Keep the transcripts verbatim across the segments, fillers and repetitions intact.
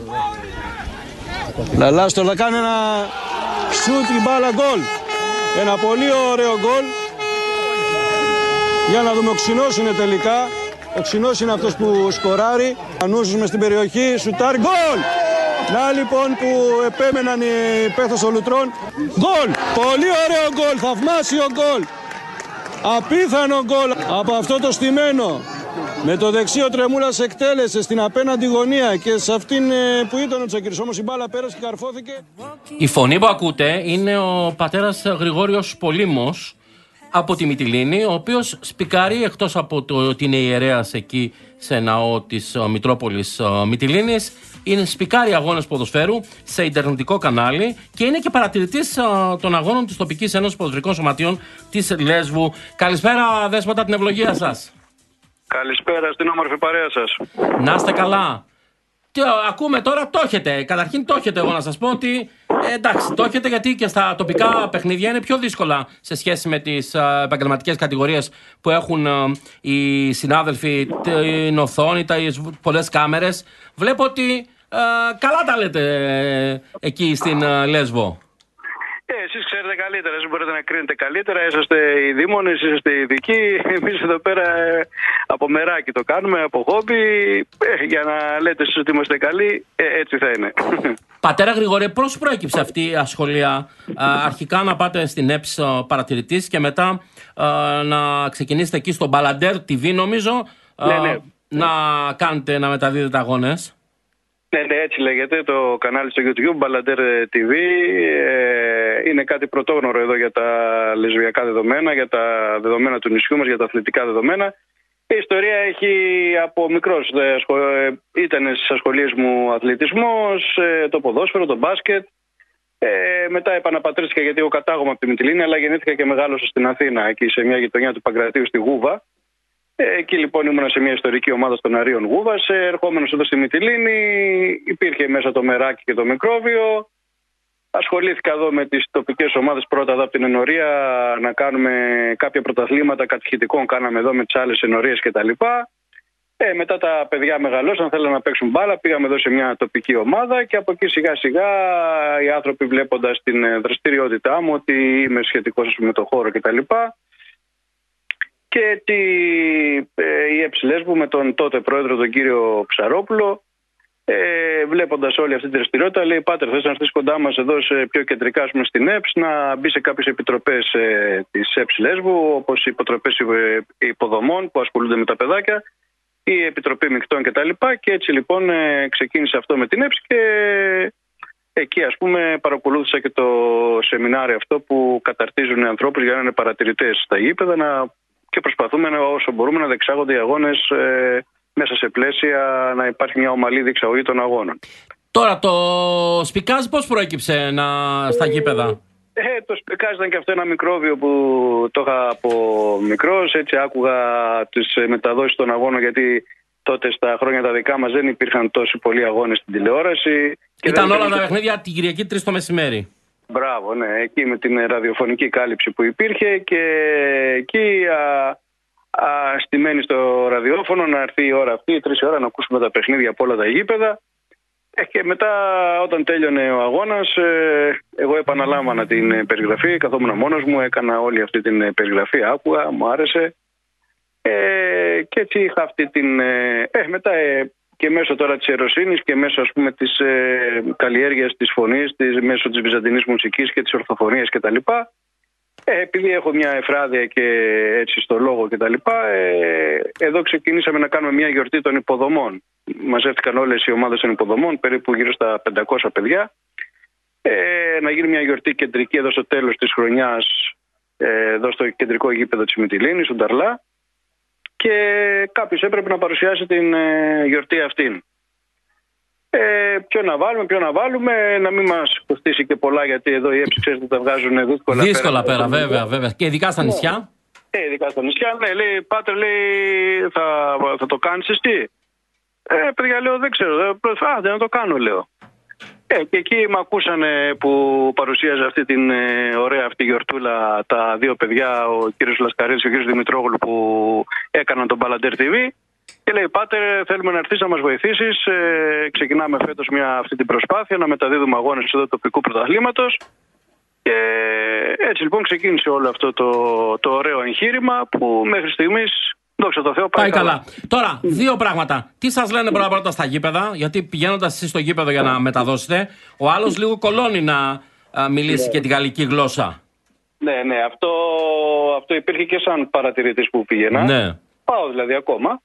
Λαλάστορ θα κάνει ένα σούτ, η μπάλα γκολ. Ένα πολύ ωραίο γκολ. Για να δούμε, ο Ξινός είναι τελικά. Ο Ξινός είναι αυτός που σκοράρει. Ανούσους μες στην περιοχή, σουτάρει, γκολ! Να λοιπόν που επέμεναν οι παίχτες των Λουτρών. Γκολ! Πολύ ωραίο γκολ, θαυμάσιο γκολ. Απίθανο γκολ από αυτό το στημένο. Με το δεξί ο Τρεμούλας εκτέλεσε στην απέναντι γωνία και σε αυτήν που ήταν ο Τσακίρης. Όμως η μπάλα πέρασε και καρφώθηκε. Η φωνή που ακούτε είναι ο πατέρας Γρηγόριος Πολύμος από τη Μυτιλήνη, ο οποίος σπικάρει, εκτός από το ότι είναι ιερέας εκεί σε ναό της Μητρόπολης Μυτιλήνης, είναι σπικάρει αγώνες ποδοσφαίρου σε ιντερνετικό κανάλι και είναι και παρατηρητής των αγώνων της τοπικής ένωσης ποδοσφαιρικών σωματείων της Λέσβου. Καλησπέρα, Δέσποτα, την ευλογία σας. Καλησπέρα στην όμορφη παρέα σας. Να είστε καλά. Τι, ακούμε τώρα, το έχετε. Καταρχήν το έχετε, εγώ να σας πω ότι ε, εντάξει, το έχετε γιατί και στα τοπικά παιχνίδια είναι πιο δύσκολα σε σχέση με τις ε, επαγγελματικές κατηγορίες που έχουν ε, οι συνάδελφοι, την οθόνη, τις πολλές κάμερες. Βλέπω ότι ε, καλά τα λέτε ε, εκεί στην ε, Λέσβο. Ε, εσείς ξέρετε καλύτερα, εσείς μπορείτε να κρίνετε καλύτερα, είσαστε οι δήμονες, είσαστε οι ειδικοί. Εμείς εδώ πέρα ε, από μεράκι το κάνουμε, από χόμπι, ε, για να λέτε εσείς ότι είμαστε καλοί, ε, έτσι θα είναι. Πατέρα Γρηγόρη, πώς προέκυψε αυτή η ασχολία, α, αρχικά να πάτε στην ΕΠΣ παρατηρητής και μετά α, να ξεκινήσετε εκεί στο Μπαλαντέρ τι βι νομίζω, α, ναι, ναι. να κάνετε, να μεταδίδετε αγώνες. Ναι, ναι, έτσι λέγεται το κανάλι στο YouTube, Μπαλαντέρ τι βι. Ε, είναι κάτι πρωτόγνωρο εδώ για τα λεσβιακά δεδομένα, για τα δεδομένα του νησιού μας, για τα αθλητικά δεδομένα. Η ιστορία έχει από μικρός. Ήταν στις ασχολίες μου αθλητισμός, το ποδόσφαιρο, το μπάσκετ. Ε, μετά επαναπατρίστηκα γιατί εγώ κατάγομαι από τη Μυτιλήνη, αλλά γεννήθηκα και μεγάλωσα στην Αθήνα, εκεί σε μια γειτονιά του Παγκρατίου στη Γούβα. Εκεί λοιπόν ήμουνα σε μια ιστορική ομάδα των Αρίων Γούβας. Ερχόμενος εδώ στη Μυτιλήνη, υπήρχε μέσα το μεράκι και το μικρόβιο. Ασχολήθηκα εδώ με τις τοπικές ομάδες πρώτα εδώ από την ενορία να κάνουμε κάποια πρωταθλήματα κατηχητικών. Κάναμε εδώ με τις άλλες ενορίες κτλ. Ε, μετά τα παιδιά μεγαλώσαν, θέλανε να παίξουν μπάλα. Πήγαμε εδώ σε μια τοπική ομάδα και από εκεί σιγά σιγά οι άνθρωποι βλέποντας την δραστηριότητά μου ότι είμαι σχετικός με το χώρο κτλ. Και τη, ε, η ΕΠΣ Λέσβου με τον τότε πρόεδρο τον κύριο Ψαρόπουλο, ε, βλέποντας όλη αυτή τη δραστηριότητα, λέει: Πάτερ, θες να έρθεις κοντά μας εδώ σε πιο κεντρικά, ας πούμε, στην ΕΠΣ, να μπει σε κάποιες επιτροπές ε, της ΕΠΣ Λέσβου, όπως οι επιτροπές υποδομών που ασχολούνται με τα παιδάκια, η Επιτροπή Μεικτών κτλ. Και έτσι λοιπόν ε, ξεκίνησε αυτό με την ΕΠΣ και εκεί, ας πούμε, παρακολούθησα και το σεμινάριο αυτό που καταρτίζουν οι ανθρώπους για να είναι παρατηρητές στα γήπεδα, να και προσπαθούμε όσο μπορούμε να διεξάγονται οι αγώνες ε, μέσα σε πλαίσια να υπάρχει μια ομαλή διεξαγωγή των αγώνων. Τώρα το σπικάζ πώς προέκυψε να... στα γήπεδα? Ε, το σπικάζ ήταν και αυτό ένα μικρόβιο που το είχα από μικρός. Έτσι άκουγα τις μεταδόσεις των αγώνων, γιατί τότε στα χρόνια τα δικά μας δεν υπήρχαν τόσοι πολλοί αγώνες στην τηλεόραση. Ήταν όλα τα παιχνίδια την Κυριακή τρεις το μεσημέρι. Μπράβο, ναι, εκεί με την ραδιοφωνική κάλυψη που υπήρχε και εκεί α, α, στημένη στο ραδιόφωνο να έρθει η ώρα αυτή, τρεις ώρα να ακούσουμε τα παιχνίδια από όλα τα γήπεδα. Ε, και μετά όταν τέλειωνε ο αγώνας, ε, εγώ επαναλάμβανα την περιγραφή, καθόμουν μόνος μου, έκανα όλη αυτή την περιγραφή, άκουγα, μου άρεσε. Ε, και έτσι είχα αυτή την... Ε, ε, μετά... Ε, και μέσω τώρα της ιεροσύνης και μέσω, ας πούμε, της ε, καλλιέργειας της φωνής, της, μέσω της βυζαντινής μουσικής και της ορθοφωνίας κτλ. Ε, επειδή έχω μια εφράδια και έτσι στο λόγο κτλ. Ε, εδώ ξεκινήσαμε να κάνουμε μια γιορτή των υποδομών. Μαζεύτηκαν όλες οι ομάδες των υποδομών, περίπου γύρω στα πεντακόσια παιδιά. Ε, να γίνει μια γιορτή κεντρική εδώ στο τέλος της χρονιάς, ε, εδώ στο κεντρικό γήπεδο της Μυτιλήνης, στον Ταρλά. Και κάποιος έπρεπε να παρουσιάσει την ε, γιορτή αυτήν. Ε, ποιο να βάλουμε, ποιο να βάλουμε, να μην μας κοστίσει και πολλά, γιατί εδώ οι έψοι, ξέρετε, τα βγάζουν δύσκολα. Δύσκολα πέρα, πέρα βέβαια, βέβαια. Και ειδικά στα νησιά. Ε, ειδικά στα νησιά, ναι, λέει, Πάτερ, λέει, θα, θα το κάνεις εσύ? Ε, παιδιά, λέω, δεν ξέρω, α, δεν να το κάνω, λέω. Ε, και εκεί με ακούσανε που παρουσίαζε αυτή την ε, ωραία αυτή γιορτούλα τα δύο παιδιά, ο κύριος Λασκαρίδης και ο κύριος Δημητρόγλου, που έκαναν τον Μπαλαντέρ τι βι. Και λέει, Πάτερ, θέλουμε να έρθεις να μας βοηθήσεις. Ε, ξεκινάμε φέτος μια, αυτή την προσπάθεια να μεταδίδουμε αγώνες εδώ τοπικού πρωταθλήματος. Και έτσι λοιπόν ξεκίνησε όλο αυτό το, το ωραίο εγχείρημα που μέχρι στιγμής, δόξα τω Θεώ, πάει, πάει καλά. καλά. Τώρα, δύο πράγματα. Τι σας λένε πρώτα πρώτα στα γήπεδα, γιατί πηγαίνοντας εσείς στο γήπεδο για να μεταδώσετε, ο άλλος λίγο κολώνει να α, μιλήσει ναι. και τη γαλλική γλώσσα. Ναι, ναι, αυτό, αυτό υπήρχε και σαν παρατηρητής που πήγαινα. Ναι. Πάω δηλαδή ακόμα.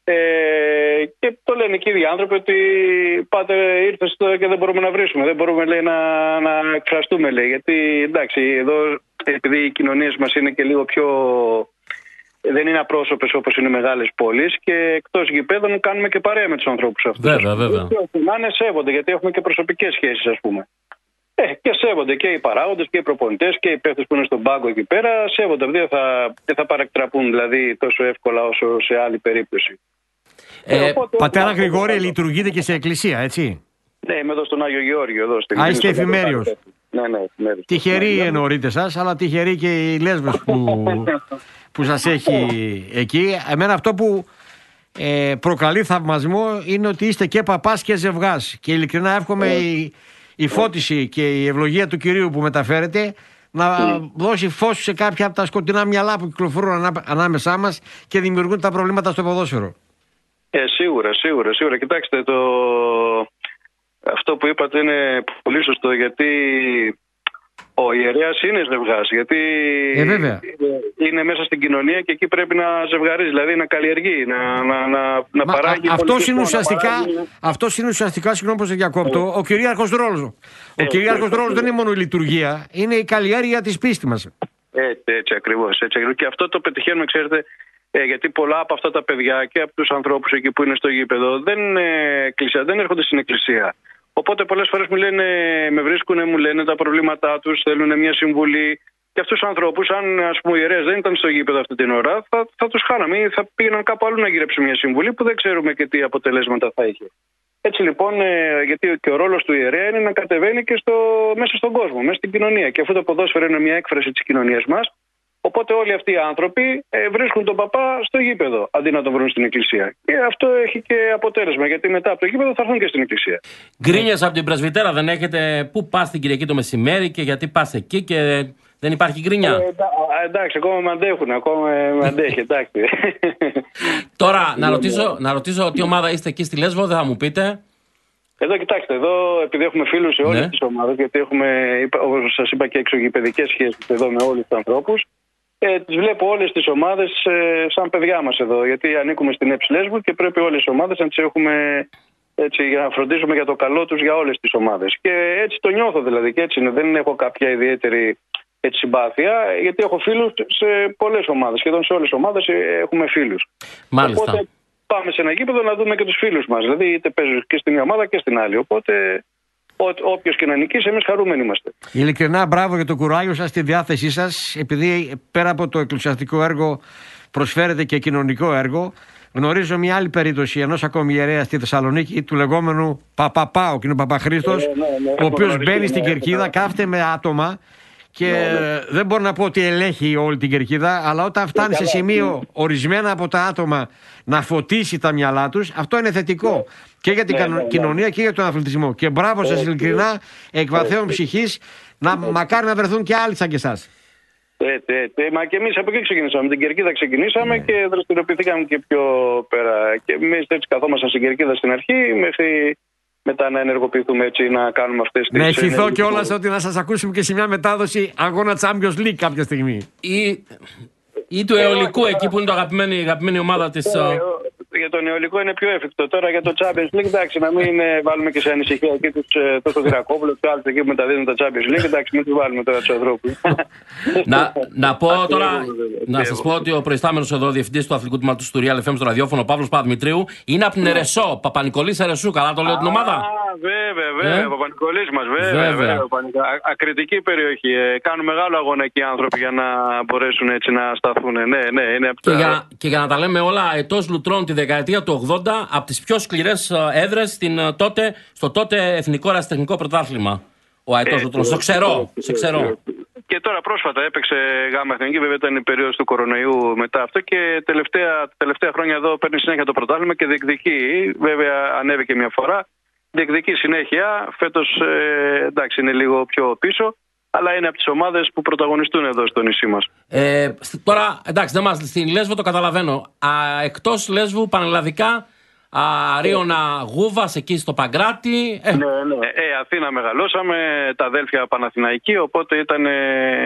Ε, και το λένε και οι ίδιοι άνθρωποι ότι Πάτερ, ήρθες τώρα και δεν μπορούμε να βρίσκουμε. Δεν μπορούμε, λέει, να, να εκφραστούμε, λέει. Γιατί εντάξει, εδώ επειδή οι κοινωνίες μας είναι και λίγο πιο. Δεν είναι απρόσωπες όπως είναι οι μεγάλες πόλεις και εκτός γηπέδων κάνουμε και παρέα με τους ανθρώπους αυτούς. Βέβαια, βέβαια. Να είναι σέβονται, γιατί έχουμε και προσωπικές σχέσεις, ας πούμε. Ε, και σέβονται και οι παράγοντες και οι προπονητές και οι παίκτες που είναι στον πάγκο εκεί πέρα. Σέβονται. Δεν θα, δεν θα παρακτραπούν δηλαδή τόσο εύκολα όσο σε άλλη περίπτωση. Ε, οπότε, πατέρα Γρηγόρη, εδώ λειτουργείτε και σε εκκλησία, έτσι? Ναι, είμαι εδώ στον Άγιο Γεώργιο. Εδώ στην Α, είστε εφημέριος. Ναι, ναι, εφημέριος. Τυχεροί ναι, εννοείται σας, αλλά τυχεροί και οι Λέσβες που, που σας έχει εκεί. Εμένα αυτό που ε, προκαλεί θαυμασμό είναι ότι είστε και παπάς και ζευγάς. Και ειλικρινά εύχομαι yeah. η, η φώτιση και η ευλογία του Κυρίου που μεταφέρετε να mm. δώσει φως σε κάποια από τα σκοτεινά μυαλά που κυκλοφορούν ανά, ανάμεσά μας και δημιουργούν τα προβλήματα στο ποδόσφαιρο. Ε, σίγουρα, σίγουρα, σίγουρα. Κοιτάξτε, το... αυτό που είπατε είναι πολύ σωστό, γιατί ο ιερέας είναι ζευγάς, γιατί ε, βέβαια. είναι μέσα στην κοινωνία και εκεί πρέπει να ζευγαρίζει, δηλαδή να καλλιεργεί, να, να, να, να Μα, παράγει. Αυτός είναι ουσιαστικά, παράγει... αυτός είναι ουσιαστικά, συγγνώμη που σε διακόπτω, ο κυρίαρχος ρόλος. Ο ε, κυρίαρχος ε, ρόλος ε, δεν είναι μόνο η λειτουργία, είναι η καλλιέργεια της πίστης μας. Έτσι, έτσι ακριβώς. Έτσι, και αυτό το πετυχαίνουμε, ξέρετε, Ε, γιατί πολλά από αυτά τα παιδιά και από τους ανθρώπους εκεί που είναι στο γήπεδο δεν, ε, δεν έρχονται στην εκκλησία. Οπότε πολλές φορές μου λένε, με βρίσκουν, μου λένε τα προβλήματά τους, θέλουν μια συμβουλή. Και αυτούς τους ανθρώπους, αν ας πούμε οι ιερέες δεν ήταν στο γήπεδο αυτή την ώρα, θα, θα τους χάναμε ή θα πήγαιναν κάπου αλλού να γυρέψουν μια συμβουλή που δεν ξέρουμε και τι αποτελέσματα θα είχε. Έτσι λοιπόν, ε, γιατί και ο ρόλος του ιερέα είναι να κατεβαίνει και στο, μέσα στον κόσμο, μέσα στην κοινωνία. Και αυτό το ποδόσφαιρο είναι μια έκφραση της κοινωνίας μας. Οπότε όλοι αυτοί οι άνθρωποι ε, βρίσκουν τον παπά στο γήπεδο αντί να τον βρουν στην εκκλησία. Και αυτό έχει και αποτέλεσμα, γιατί μετά από το γήπεδο θα έρθουν και στην εκκλησία. Γκρίνιες από την πρεσβυτέρα δεν έχετε? Πού πας την Κυριακή το μεσημέρι και γιατί πας εκεί και δεν υπάρχει γκρίνια? Ε, εντάξει, ακόμα με αντέχουν, ακόμα με αντέχει, εντάξει. Τώρα, να ρωτήσω, να ρωτήσω τι ομάδα είστε εκεί στη Λέσβο, δεν θα μου πείτε? Εδώ κοιτάξτε, εδώ επειδή έχουμε φίλους σε όλες ναι. τις ομάδες, γιατί έχουμε, όπως σας είπα, και εξωγηπαιδικές σχέσεις εδώ με όλους τους ανθρώπους. Ε, τις βλέπω όλες τις ομάδες ε, σαν παιδιά μας εδώ, γιατί ανήκουμε στην ΕΠΣ Λέσβου και πρέπει όλες τις ομάδες να τις έχουμε έτσι, για να φροντίζουμε για το καλό τους για όλες τις ομάδες. Και έτσι το νιώθω δηλαδή, και έτσι είναι. Δεν έχω κάποια ιδιαίτερη έτσι, συμπάθεια, γιατί έχω φίλους σε πολλές ομάδες. Σχεδόν σε όλες τις ομάδες έχουμε φίλους. Μάλιστα. Οπότε πάμε σε ένα γήπεδο να δούμε και τους φίλους μας. Δηλαδή είτε παίζουν και στην μια ομάδα και στην άλλη. Οπότε όποιος και να νικήσει, εμείς χαρούμενοι είμαστε. Ειλικρινά, μπράβο για το κουράγιο σας, τη διάθεσή σας, επειδή πέρα από το εκκλησιαστικό έργο προσφέρετε και κοινωνικό έργο. Γνωρίζω μια άλλη περίπτωση ενός ακόμη ιερέα στη Θεσσαλονίκη, του λεγόμενου Παπαπάου, κοινού Παπαχρήστος, ε, ναι, ναι, ο οποίος μπαίνει στην κερκίδα, ναι, κάθεται με άτομα και ναι, ναι. δεν μπορώ να πω ότι ελέγχει όλη την κερκίδα, αλλά όταν φτάνει σε σημείο ορισμένα από τα άτομα να φωτίσει τα μυαλά τους, αυτό είναι θετικό ναι. και για την ναι, ναι, κοινωνία ναι. και για τον αθλητισμό. Και μπράβο σας, ειλικρινά, εκ βαθέων ψυχής, να μακάρι να βρεθούν και άλλοι σαν και εσάς. Έτσι, έτσι. Μα και εμείς από εκεί ξεκινήσαμε. Την κερκίδα ξεκινήσαμε ναι. και δραστηριοποιηθήκαμε και πιο πέρα. Και εμείς έτσι καθόμασταν στην κερκίδα στην αρχή, μέχρι μετά να ενεργοποιηθούμε έτσι, να κάνουμε αυτές τις. Να ευχηθώ κιόλας ότι να σας ακούσουμε και σε μια μετάδοση αγώνα Champions League κάποια στιγμή. Ή, ή του αιωλικού, εκεί που είναι το αγαπημένη, η αγαπημένη ομάδα της. Για τον αιωλικό είναι πιο εφικτό. Τώρα για το Champions League, εντάξει, να μην βάλουμε και σε ανησυχία εκεί τους τόσο Δρακόπουλο και άλλους εκεί που μεταδίδουν τα Champions League. Εντάξει, μην τους βάλουμε τώρα τους ανθρώπους. να, να πω τώρα, να σας πω ότι ο προϊστάμενος εδώ, διευθυντής του αθλητικού τμήματος του Real εφ εμ στο ραδιόφωνο, ο Παύλος Παπαδημητρίου, είναι από την Ερεσό, Παπα-Νικολής Ερεσού. Καλά το λέω την ομάδα. Α, βέβαια, βέβαια. Ε? Παπα-Νικολής μας, βέβαια. βέβαια. Ακριτική περιοχή. Κάνουν μεγάλο αγώνα εκεί οι άνθρωποι για να μπορέσουν έτσι να σταθούν. Ναι, ναι, είναι και, για, και για να τα λέμε όλα, Αετός Λουτρών τη δεκαετία του ογδόντα, από τις πιο σκληρές έδρες στο τότε Εθνικό Ερασιτεχνικό Πρωτάθλημα. Ο Αετός Λουτρών. Στο ξερό. Σε ξερό. Και τώρα πρόσφατα έπαιξε γάμα εθνική, βέβαια ήταν η περίοδος του κορονοϊού μετά αυτό και τελευταία, τελευταία χρόνια εδώ παίρνει συνέχεια το πρωτάθλημα και διεκδικεί. Βέβαια ανέβηκε μια φορά, διεκδικεί συνέχεια. Φέτος ε, εντάξει είναι λίγο πιο πίσω, αλλά είναι από τις ομάδες που πρωταγωνιστούν εδώ στο νησί μας. Ε, τώρα εντάξει, δεν μας, στην Λέσβο το καταλαβαίνω. Α, εκτός Λέσβου, πανελλαδικά. Ρίωνα Γούβας εκεί στο Παγκράτη. Ε. Ναι, ναι. Ε, Αθήνα μεγαλώσαμε, τα αδέλφια Παναθηναϊκοί, οπότε ήταν ε,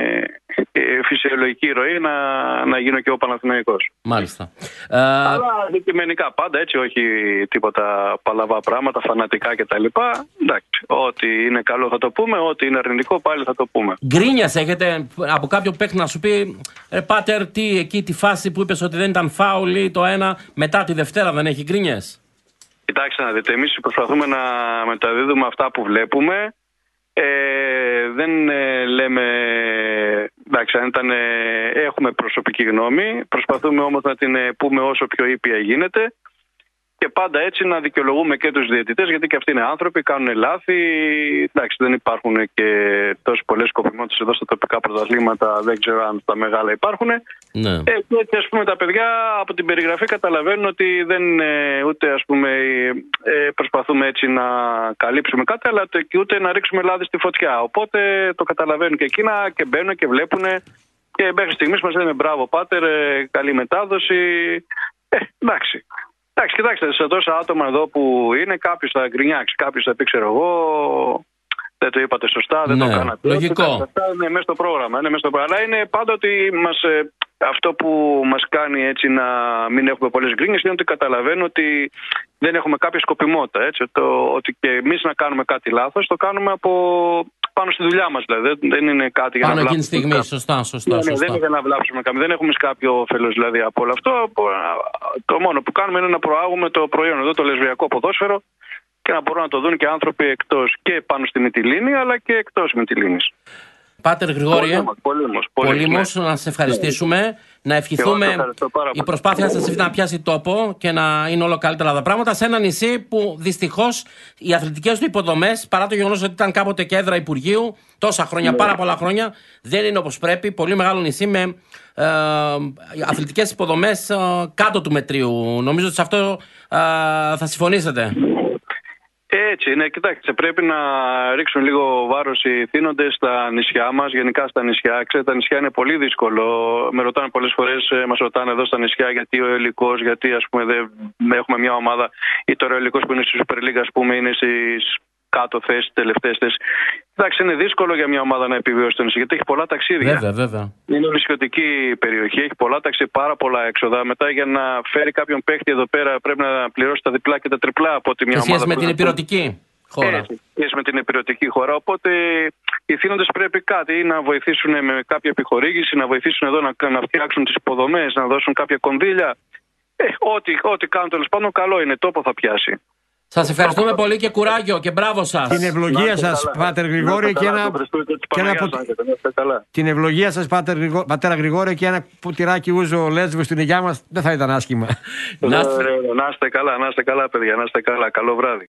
ε, φυσιολογική ροή να, να γίνω και ο Παναθηναϊκός. Μάλιστα. Αλλά αντικειμενικά πάντα έτσι, όχι τίποτα παλαβά πράγματα, φανατικά κτλ. Εντάξει, ό,τι είναι καλό θα το πούμε, ό,τι είναι αρνητικό πάλι θα το πούμε. Γκρίνιας έχετε από κάποιο παίκτη να σου πει ε, Πάτερ, τι, εκεί τη φάση που είπες ότι δεν ήταν φάουλ το ένα, μετά τη Δευτέρα δεν έχει γκρίνιες? Κοιτάξτε να δείτε, εμείς προσπαθούμε να μεταδίδουμε αυτά που βλέπουμε. Ε, δεν ε, λέμε, εντάξει, αν ήταν, ε, έχουμε προσωπική γνώμη. Προσπαθούμε όμως να την ε, πούμε όσο πιο ήπια γίνεται. Και πάντα έτσι να δικαιολογούμε και τους διαιτητές, γιατί και αυτοί είναι άνθρωποι, κάνουν λάθη. Εντάξει, δεν υπάρχουν και τόσες πολλές σκοπιμότητες εδώ στα τοπικά πρωταθλήματα, δεν ξέρω αν τα μεγάλα υπάρχουν. Ναι. Ε, και έτσι, ας πούμε, τα παιδιά από την περιγραφή καταλαβαίνουν ότι δεν ε, ούτε ας πούμε, ε, προσπαθούμε έτσι να καλύψουμε κάτι, αλλά και ούτε να ρίξουμε λάδι στη φωτιά. Οπότε το καταλαβαίνουν και εκείνα και μπαίνουν και βλέπουν. Και μέχρι στιγμής μας λένε μπράβο, Πάτερ, ε, καλή μετάδοση. Ε, εντάξει. Εντάξει, κοιτάξτε, σε τόσα άτομα εδώ που είναι, κάποιος θα γκρινιάξει, κάποιος θα πει, ξέρω εγώ, δεν το είπατε σωστά, δεν ναι, το κάνατε. Λογικό. Αυτά είναι μέσα στο πρόγραμμα. Είναι μέσα στο πρόγραμμα. Αλλά είναι πάντα ότι μας, ε, αυτό που μας κάνει έτσι να μην έχουμε πολλές γκρίνιες είναι ότι καταλαβαίνω ότι δεν έχουμε κάποια σκοπιμότητα. Έτσι, το, ότι και εμείς να κάνουμε κάτι λάθος, το κάνουμε από πάνω στη δουλειά μας. Δηλαδή. Δεν είναι κάτι για πάνω να εκείνη τη στιγμή, κά... σωστά, σωστά, ναι, σωστά. Δεν είναι για να βλάψουμε κάποιον. Δεν έχουμε κάποιο όφελος δηλαδή, από όλο αυτό. Το μόνο που κάνουμε είναι να προάγουμε το προϊόν εδώ, το λεσβιακό ποδόσφαιρο, και να μπορούν να το δουν και άνθρωποι εκτός και πάνω στη Μυτιλήνη, αλλά και εκτός Μυτιλήνης. Πάτερ Γρηγόριε, πολύμως ναι. να σας ευχαριστήσουμε, ναι. Να ευχηθούμε η προσπάθεια σας να πιάσει τόπο και να είναι όλο καλύτερα τα πράγματα σε ένα νησί που δυστυχώς οι αθλητικές του υποδομές, παρά το γεγονός ότι ήταν κάποτε και έδρα Υπουργείου, τόσα χρόνια, ναι. πάρα πολλά χρόνια, δεν είναι όπως πρέπει. Πολύ μεγάλο νησί με ε, αθλητικές υποδομές ε, κάτω του μετρίου. Νομίζω ότι σε αυτό ε, θα συμφωνήσετε. Έτσι είναι, κοιτάξτε, πρέπει να ρίξουν λίγο βάρος οι θύνοντες στα νησιά μας, γενικά στα νησιά. Ξέρετε, τα νησιά είναι πολύ δύσκολο. Με ρωτάνε πολλές φορές, μας ρωτάνε εδώ στα νησιά γιατί ο Ελικός, γιατί ας πούμε δεν έχουμε μια ομάδα, ή τώρα ο Ελικός που είναι στη Super League, ας πούμε, είναι στις κάτω θέσεις, τελευταίες θέσεις. Εντάξει, είναι δύσκολο για μια ομάδα να επιβιώσει το νησί, γιατί έχει πολλά ταξίδια. Βέβαια, βέβαια. Είναι νησιωτική περιοχή, έχει πολλά ταξίδια, πάρα πολλά έξοδα. Μετά για να φέρει κάποιον παίχτη εδώ πέρα πρέπει να πληρώσει τα διπλά και τα τριπλά από τη μια ομάδα. Σε σχέση με την υπηρετική χώρα. Σε σχέση με την υπηρετική χώρα. Οπότε οι θύνοντες πρέπει κάτι να βοηθήσουν με κάποια επιχορήγηση, να βοηθήσουν εδώ να, να φτιάξουν τις υποδομές, να δώσουν κάποια κονδύλια. Ε, ό,τι, ό,τι κάνουν τέλος πάντων, καλό είναι, τόπο θα πιάσει. Σας ευχαριστούμε πολύ και κουράγιο και μπράβο σας. Την ευλογία σας, Πάτερ Γρηγόρη, και ένα, και ένα που... την ευλογία σας, Πάτερ Γρηγόρη, Πατέρα Γρηγόρη, και ένα ποτηράκι ούζο Λέσβου στην υγειά μας δεν θα ήταν άσχημα. Να είστε καλά, να είστε καλά, παιδιά, να είστε καλά. Καλό βράδυ.